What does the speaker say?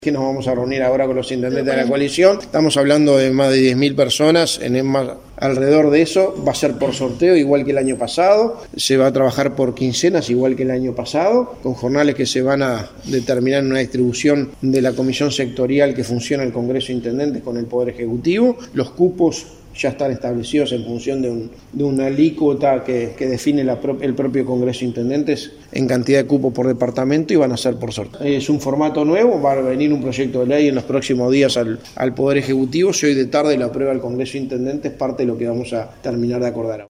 Que nos vamos a reunir ahora con los intendentes de la coalición. Estamos hablando de más de 10.000 personas, alrededor de eso. Va a ser por sorteo, igual que el año pasado. Se va a trabajar por quincenas, igual que el año pasado, con jornales que se van a determinar en una distribución de la comisión sectorial que funciona el Congreso de Intendentes con el Poder Ejecutivo. Los cupos ya están establecidos en función de una alícuota que define el propio Congreso de Intendentes en cantidad de cupos por departamento y van a ser por sorteo. Es un formato nuevo, va a venir un proyecto de ley en los próximos días al Poder Ejecutivo. Si hoy de tarde lo aprueba el Congreso de Intendentes, parte de lo que vamos a terminar de acordar ahora.